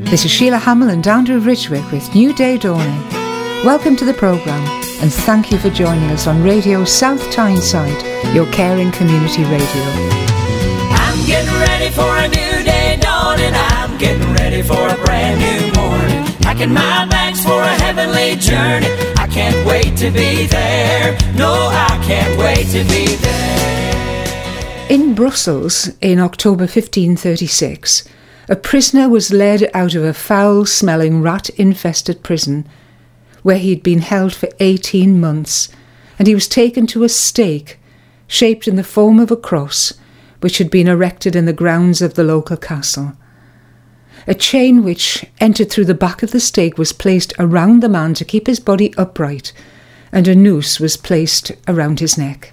This is Sheila Hamill and Andrew Ridgwick with New Day Dawning. Welcome to the programme and thank you for joining us on Radio South Tyneside, your caring community radio. I'm getting ready for a new day dawning. I'm getting ready for a brand new morning. Packing my bags for a heavenly journey. I can't wait to be there. No, I can't wait to be there. In Brussels, in October 1536, a prisoner was led out of a foul-smelling, rat-infested prison where he had been held for 18 months, and he was taken to a stake shaped in the form of a cross which had been erected in the grounds of the local castle. A chain which entered through the back of the stake was placed around the man to keep his body upright, and a noose was placed around his neck.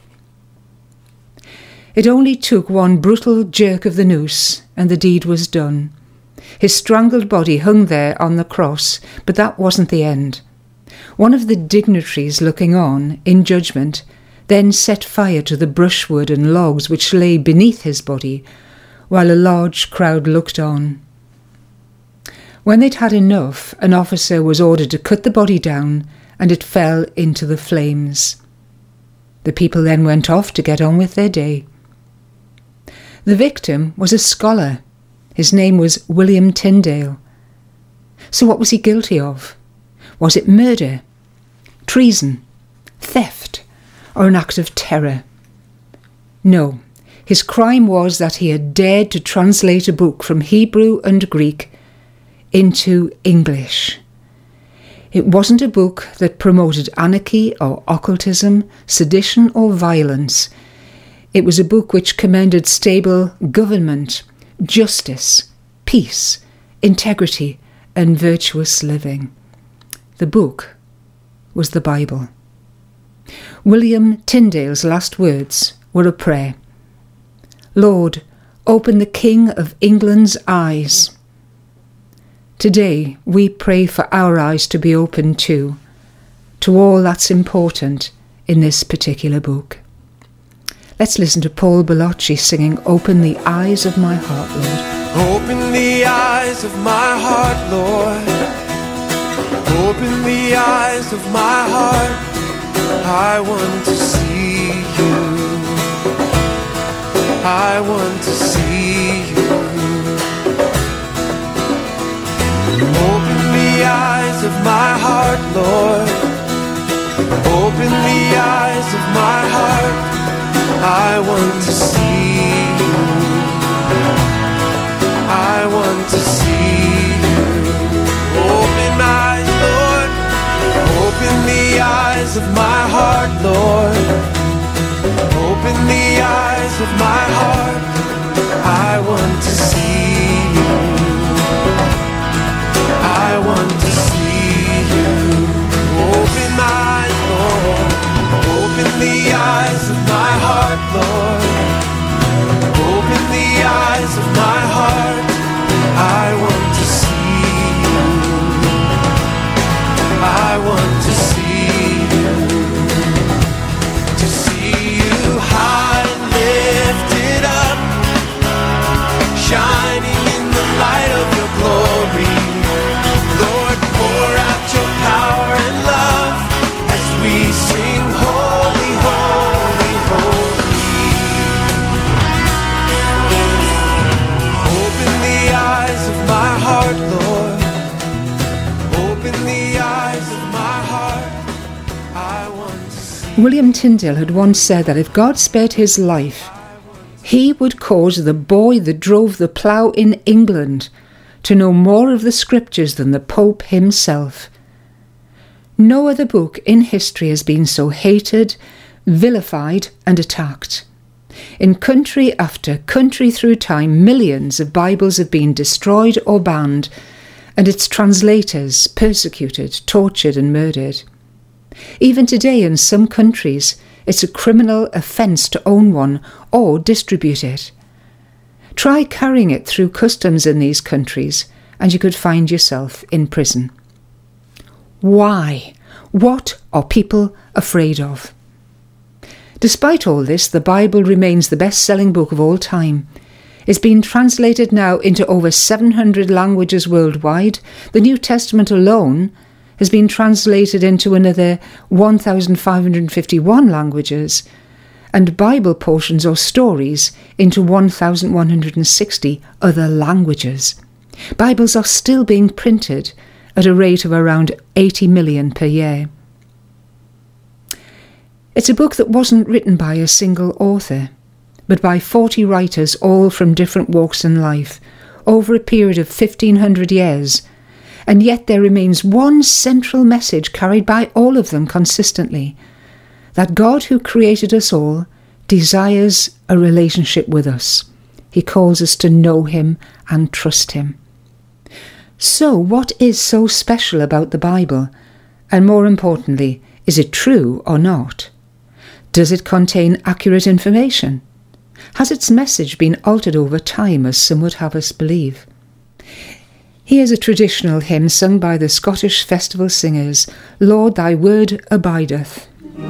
It only took one brutal jerk of the noose, and the deed was done. His strangled body hung there on the cross, but that wasn't the end. One of the dignitaries looking on, in judgment, then set fire to the brushwood and logs which lay beneath his body, while a large crowd looked on. When they'd had enough, an officer was ordered to cut the body down, and it fell into the flames. The people then went off to get on with their day. The victim was a scholar. His name was William Tyndale. So what was he guilty of? Was it murder, treason, theft, or an act of terror? No, his crime was that he had dared to translate a book from Hebrew and Greek into English. It wasn't a book that promoted anarchy or occultism, sedition or violence. It was a book which commended stable government, justice, peace, integrity, and virtuous living. The book was the Bible. William Tyndale's last words were a prayer. Lord, open the King of England's eyes. Today we pray for our eyes to be open too, to all that's important in this particular book. Let's listen to Paul Bellocci singing Open the Eyes of My Heart, Lord. Open the eyes of my heart, Lord. Open the eyes of my heart. I want to see you. I want to see you. Open the eyes of my heart, Lord. Open the eyes of my heart. I want to see you. I want to see you. Open my eyes, Lord. Open the eyes of my heart, Lord. Open the eyes of my heart. I want to see you. I want to see you. Open my eyes, Lord. Open the eyes of my heart, Lord. Open the eyes of my heart. I want to see you. I want to see you. To see you high and lifted up, shining in the light of your glory. Lord, pour out your power and love as we sing holy, holy, holy. Open the eyes of my heart, Lord. Open the eyes of my heart. I want to see. William Tyndale had once said that if God spared his life, he would cause the boy that drove the plough in England to know more of the scriptures than the Pope himself. No other book in history has been so hated, vilified and attacked. In country after country through time, millions of Bibles have been destroyed or banned, and its translators persecuted, tortured and murdered. Even today in some countries, it's a criminal offence to own one or distribute it. Try carrying it through customs in these countries and you could find yourself in prison. Why? What are people afraid of? Despite all this, the Bible remains the best-selling book of all time. It's been translated now into over 700 languages worldwide. The New Testament alone has been translated into another 1,551 languages, and Bible portions or stories into 1,160 other languages. Bibles are still being printed at a rate of around 80 million per year. It's a book that wasn't written by a single author, but by 40 writers, all from different walks in life, over a period of 1,500 years, and yet there remains one central message carried by all of them consistently, that God who created us all desires a relationship with us. He calls us to know him and trust him. So what is so special about the Bible? And more importantly, is it true or not? Does it contain accurate information? Has its message been altered over time, as some would have us believe? Here's a traditional hymn sung by the Scottish festival singers, Lord, thy word abideth.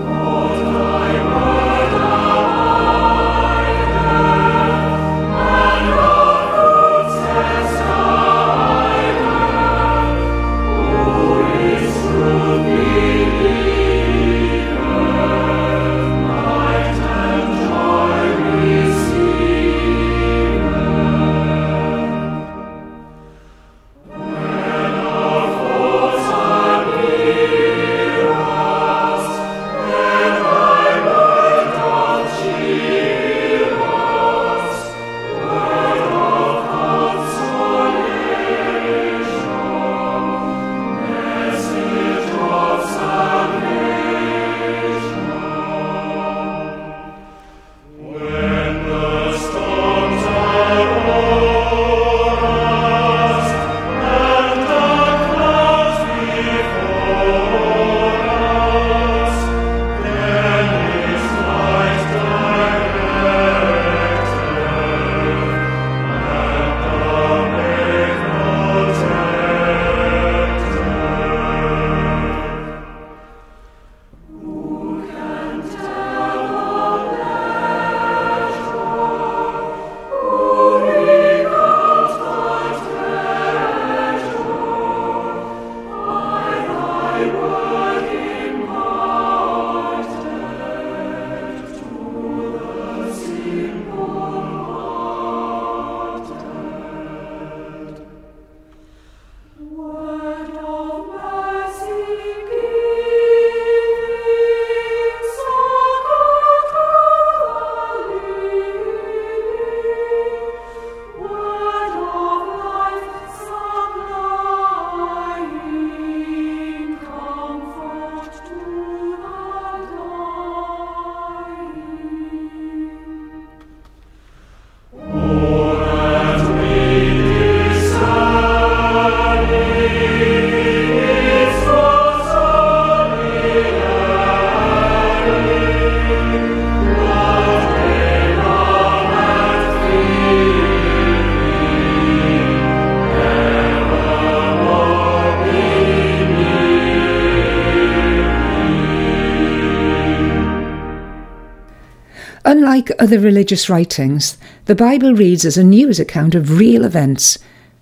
Unlike other religious writings, the Bible reads as a news account of real events,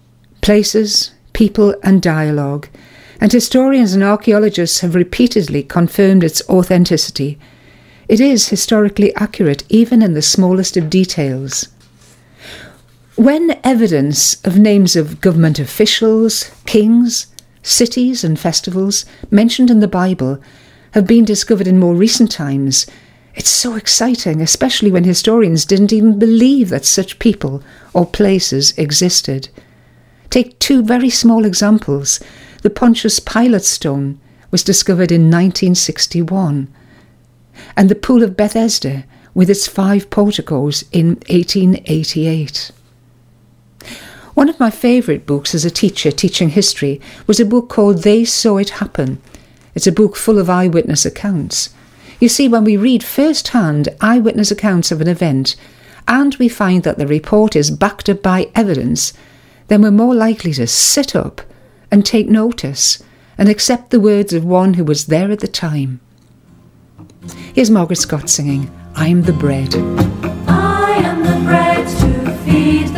places, people and dialogue, and historians and archaeologists have repeatedly confirmed its authenticity. It is historically accurate even in the smallest of details. When evidence of names of government officials, kings, cities and festivals mentioned in the Bible have been discovered in more recent times, it's so exciting, especially when historians didn't even believe that such people or places existed. Take two very small examples. The Pontius Pilate stone was discovered in 1961, and the Pool of Bethesda with its 5 porticos in 1888. One of my favourite books as a teacher teaching history was a book called They Saw It Happen. It's a book full of eyewitness accounts. You see, when we read first-hand eyewitness accounts of an event, and we find that the report is backed up by evidence, then we're more likely to sit up and take notice and accept the words of one who was there at the time. Here's Margaret Scott singing, I'm the bread. I am the bread to feed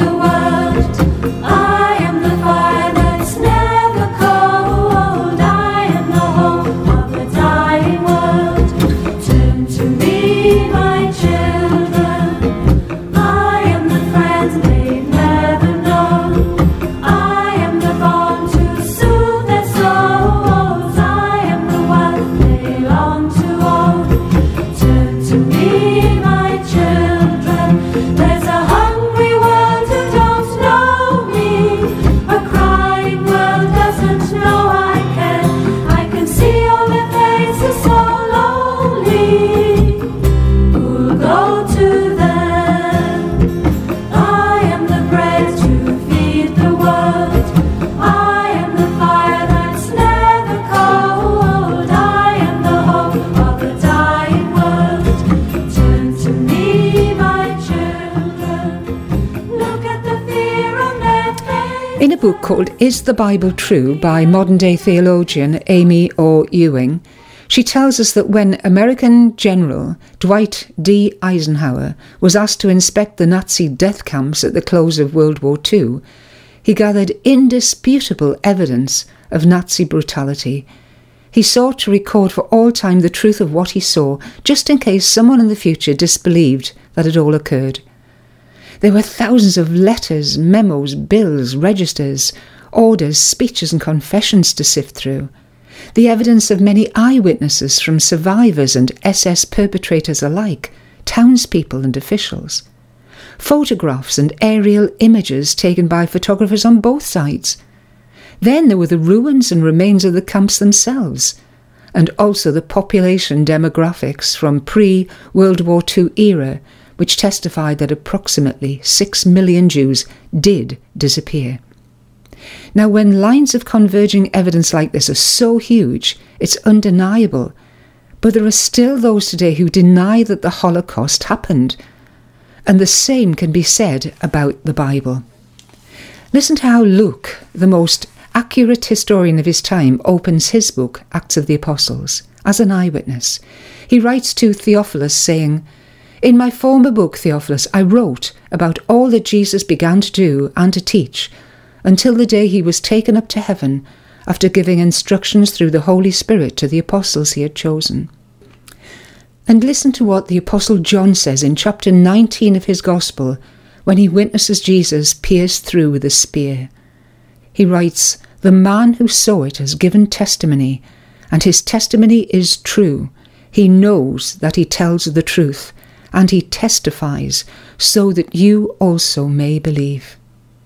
book called Is the Bible True by modern-day theologian Amy Orr Ewing, she tells us that when American General Dwight D. Eisenhower was asked to inspect the Nazi death camps at the close of World War II, he gathered indisputable evidence of Nazi brutality. He sought to record for all time the truth of what he saw, just in case someone in the future disbelieved that it all occurred. There were thousands of letters, memos, bills, registers, orders, speeches and confessions to sift through. The evidence of many eyewitnesses from survivors and SS perpetrators alike, townspeople and officials. Photographs and aerial images taken by photographers on both sides. Then there were the ruins and remains of the camps themselves, and also the population demographics from pre-World War II era, which testified that approximately 6 million Jews did disappear. Now, when lines of converging evidence like this are so huge, it's undeniable, but there are still those today who deny that the Holocaust happened, and the same can be said about the Bible. Listen to how Luke, the most accurate historian of his time, opens his book, Acts of the Apostles, as an eyewitness. He writes to Theophilus saying, "In my former book, Theophilus, I wrote about all that Jesus began to do and to teach until the day he was taken up to heaven after giving instructions through the Holy Spirit to the apostles he had chosen." And listen to what the Apostle John says in chapter 19 of his Gospel when he witnesses Jesus pierced through with a spear. He writes, "The man who saw it has given testimony, and his testimony is true. He knows that he tells the truth, and he testifies so that you also may believe."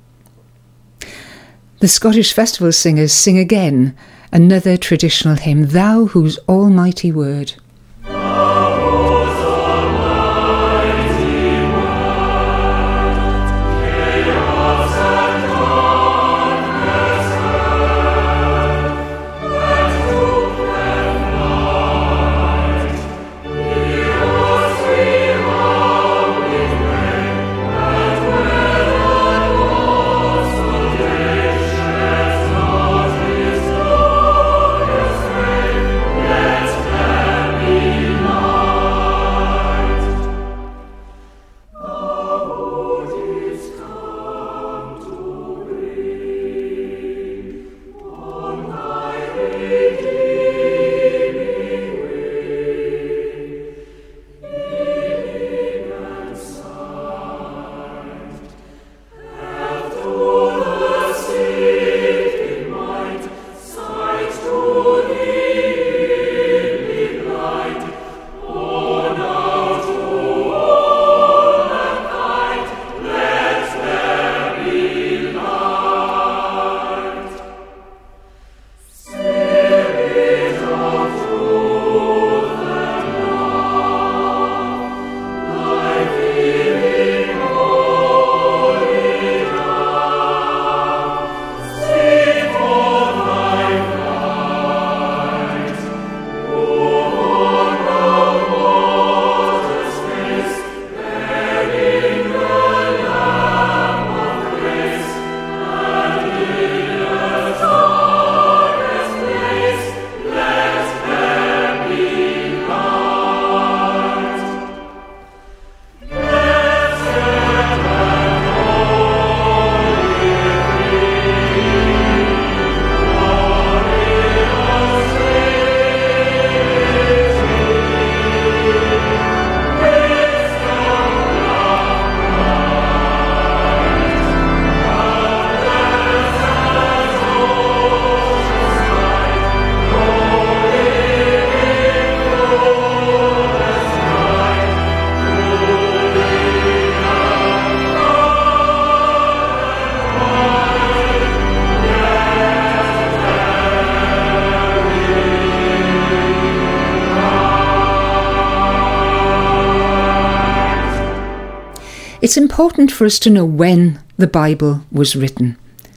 The Scottish Festival Singers sing again another traditional hymn, "Thou whose almighty word." It's important for us to know when the Bible was written.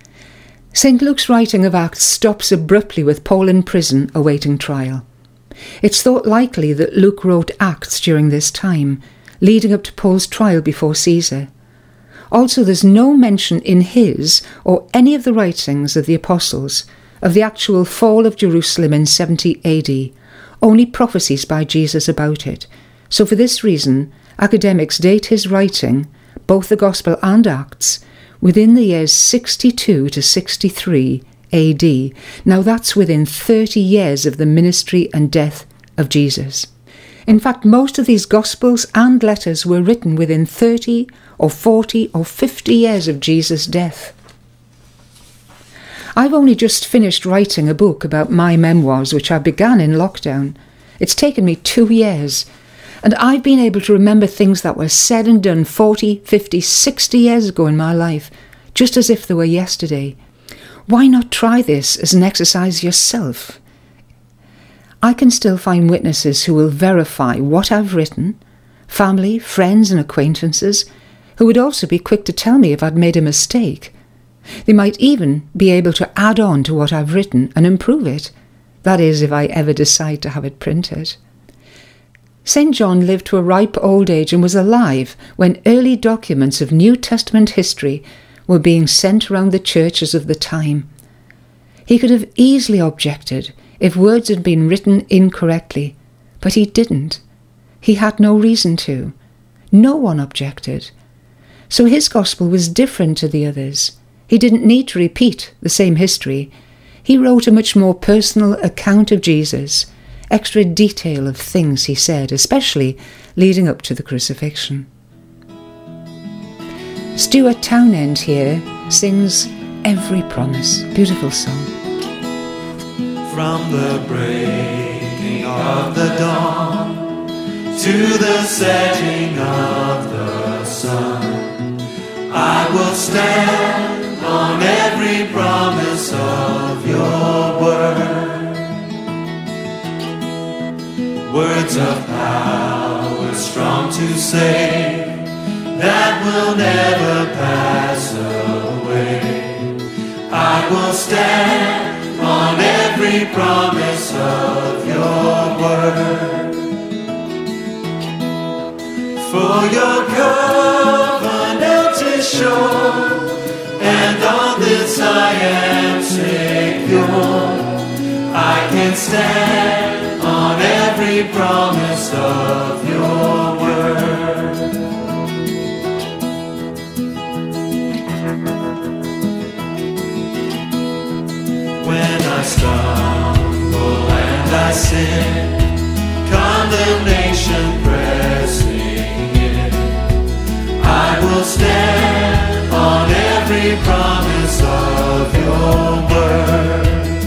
St. Luke's writing of Acts stops abruptly with Paul in prison awaiting trial. It's thought likely that Luke wrote Acts during this time, leading up to Paul's trial before Caesar. Also, there's no mention in his or any of the writings of the apostles of the actual fall of Jerusalem in 70 AD, only prophecies by Jesus about it. So for this reason, academics date his writing, both the Gospel and Acts, within the years 62 to 63 AD. Now that's within 30 years of the ministry and death of Jesus. In fact, most of these Gospels and letters were written within 30 or 40 or 50 years of Jesus' death. I've only just finished writing a book about my memoirs, which I began in lockdown. It's taken me 2 years, and I've been able to remember things that were said and done 40, 50, 60 years ago in my life, just as if they were yesterday. Why not try this as an exercise yourself? I can still find witnesses who will verify what I've written, family, friends and acquaintances, who would also be quick to tell me if I'd made a mistake. They might even be able to add on to what I've written and improve it. That is, if I ever decide to have it printed. St. John lived to a ripe old age and was alive when early documents of New Testament history were being sent around the churches of the time. He could have easily objected if words had been written incorrectly, but he didn't. He had no reason to. No one objected. So his gospel was different to the others. He didn't need to repeat the same history. He wrote a much more personal account of Jesus, extra detail of things he said, especially leading up to the crucifixion. Stuart Townend here sings Every Promise. Beautiful song. From the breaking of the dawn to the setting of the sun, I will stand on every promise of your word. Words of power strong to save, that will never pass away. I will stand on every promise of your word. For your covenant is sure, and on this I am secure. I can stand on every promise of your word. When I stumble and I sin, condemnation pressing in, I will stand on every promise of your word.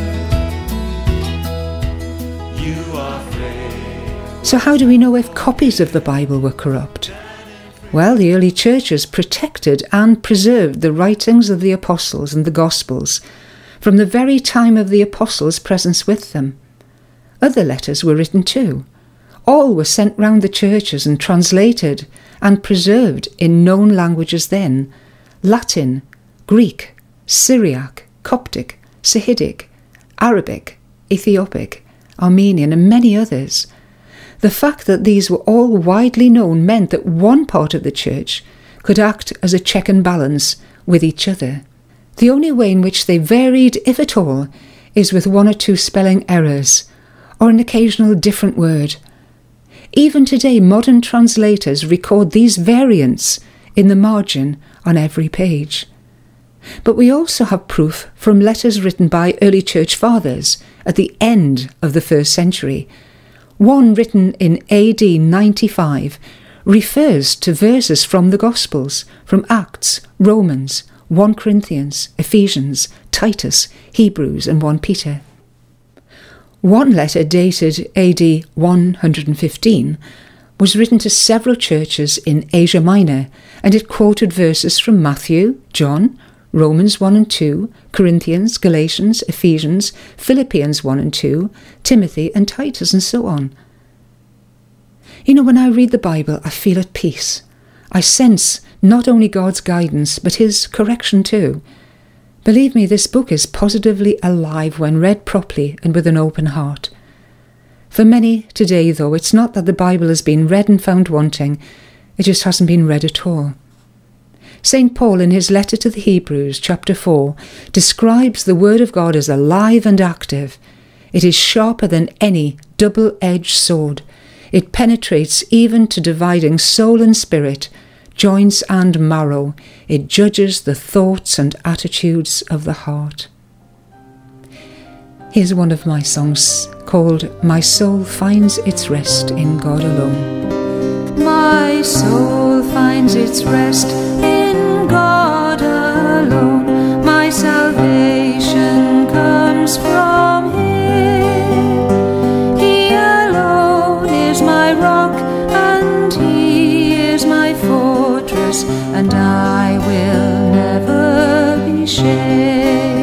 You are faithful. So how do we know if copies of the Bible were corrupt? Well, the early churches protected and preserved the writings of the apostles and the Gospels from the very time of the apostles' presence with them. Other letters were written too. All were sent round the churches and translated and preserved in known languages then: Latin, Greek, Syriac, Coptic, Sahidic, Arabic, Ethiopic, Armenian and many others. The fact that these were all widely known meant that one part of the church could act as a check and balance with each other. The only way in which they varied, if at all, is with one or two spelling errors, or an occasional different word. Even today, modern translators record these variants in the margin on every page. But we also have proof from letters written by early church fathers at the end of the 1st century. One written in AD 95 refers to verses from the Gospels, from Acts, Romans, 1 Corinthians, Ephesians, Titus, Hebrews and 1 Peter. One letter dated AD 115 was written to several churches in Asia Minor, and it quoted verses from Matthew, John, Romans 1 and 2, Corinthians, Galatians, Ephesians, Philippians 1 and 2, Timothy and Titus and so on. You know, when I read the Bible, I feel at peace. I sense not only God's guidance, but his correction too. Believe me, this book is positively alive when read properly and with an open heart. For many today, though, it's not that the Bible has been read and found wanting, it just hasn't been read at all. St. Paul, in his letter to the Hebrews, chapter 4, describes the Word of God as alive and active. It is sharper than any double-edged sword. It penetrates even to dividing soul and spirit, joints and marrow. It judges the thoughts and attitudes of the heart. Here's one of my songs called My Soul Finds Its Rest in God Alone. My soul finds its rest in God alone. My salvation comes from Him. He alone is my rock and He is my fortress, and I will never be shaken.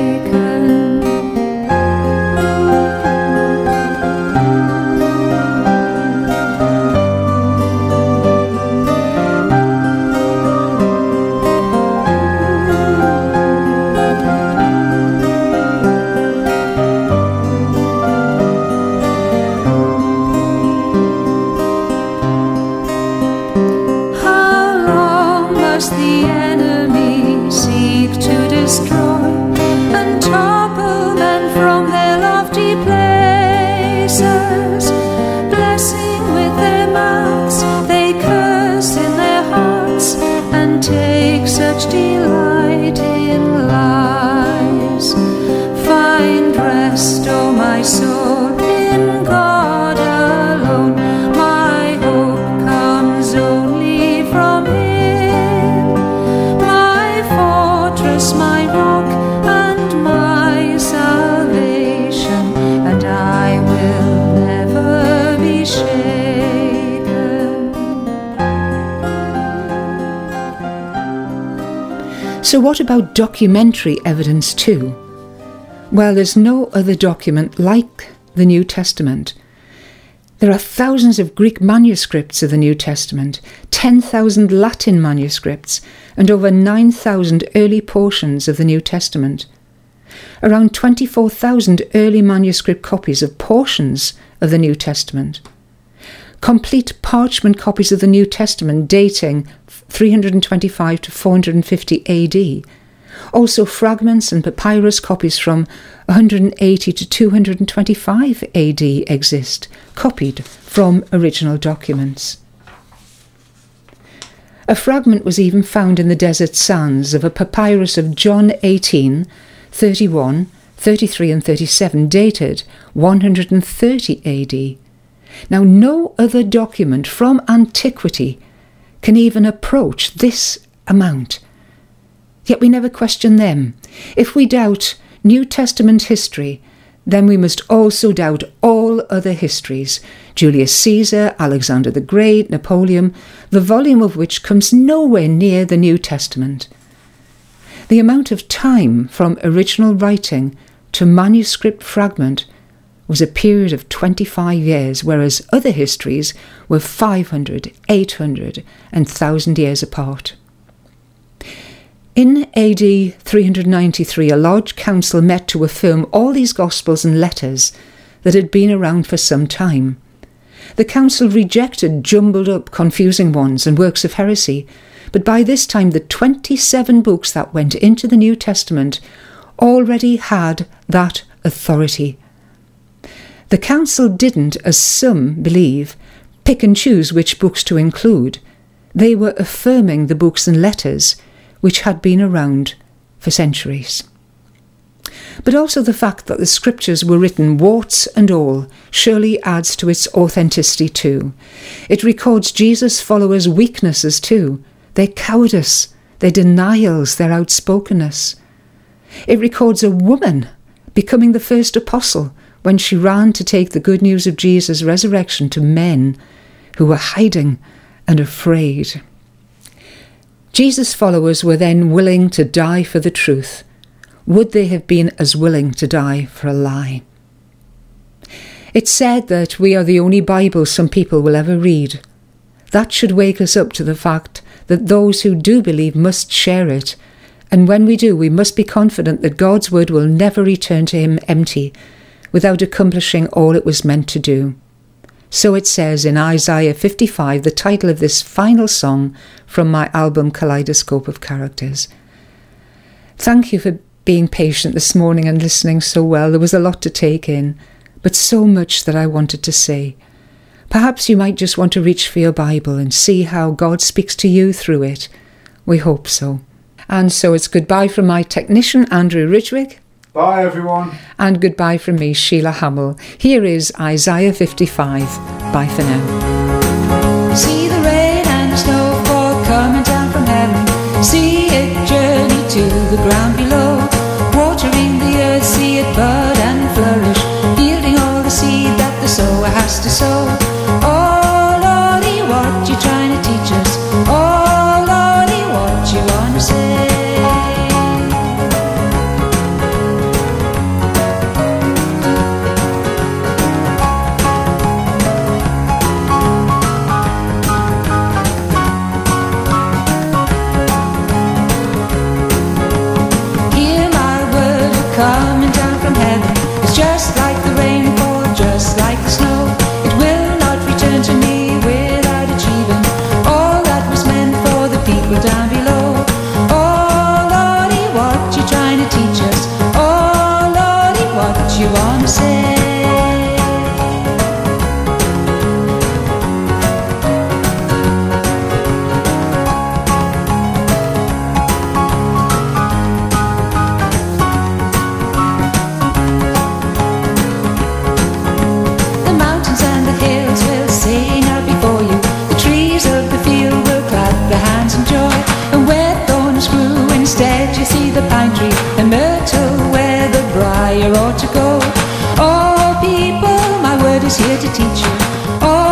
So what about documentary evidence too? Well, there's no other document like the New Testament. There are thousands of Greek manuscripts of the New Testament, 10,000 Latin manuscripts, and over 9,000 early portions of the New Testament. Around 24,000 early manuscript copies of portions of the New Testament. Complete parchment copies of the New Testament dating 325 to 450 AD. Also fragments and papyrus copies from 180 to 225 AD exist, copied from original documents. A fragment was even found in the desert sands of a papyrus of John 18, 31, 33 and 37, dated 130 AD. Now, no other document from antiquity can even approach this amount. Yet we never question them. If we doubt New Testament history, then we must also doubt all other histories. Julius Caesar, Alexander the Great, Napoleon, the volume of which comes nowhere near the New Testament. The amount of time from original writing to manuscript fragment was a period of 25 years, whereas other histories were 500, 800 and 1,000 years apart. In AD 393, a large council met to affirm all these Gospels and letters that had been around for some time. The council rejected jumbled up, confusing ones and works of heresy, but by this time the 27 books that went into the New Testament already had that authority. The council didn't, as some believe, pick and choose which books to include. They were affirming the books and letters which had been around for centuries. But also the fact that the scriptures were written warts and all surely adds to its authenticity too. It records Jesus' followers' weaknesses too, their cowardice, their denials, their outspokenness. It records a woman becoming the first apostle when she ran to take the good news of Jesus' resurrection to men who were hiding and afraid. Jesus' followers were then willing to die for the truth. Would they have been as willing to die for a lie? It's said that we are the only Bible some people will ever read. That should wake us up to the fact that those who do believe must share it, and when we do, we must be confident that God's word will never return to him empty, without accomplishing all it was meant to do. So it says in Isaiah 55, the title of this final song from my album Kaleidoscope of Characters. Thank you for being patient this morning and listening so well. There was a lot to take in, but so much that I wanted to say. Perhaps you might just want to reach for your Bible and see how God speaks to you through it. We hope so. And so it's goodbye from my technician, Andrew Ridgwick. Bye, everyone. And goodbye from me, Sheila Hamill. Here is Isaiah 55. Bye for now. See the rain and the snowfall coming down from heaven. See it journey to the ground below. Watering the earth, see it bud and flourish. Yielding all the seed that the sower has to sow. Oh, Lordy, what you trying to teach us? Oh, Lordy, what you want to say? Coming down from heaven, it's just like the rainfall, just like the snow. It will not return to me without achieving all that was meant for the people down below. Oh, Lordy, what you trying to teach us? Oh, Lordy, what you want to say? You see the pine tree and myrtle where the briar ought to go. Oh, people, my word is here to teach you. Oh,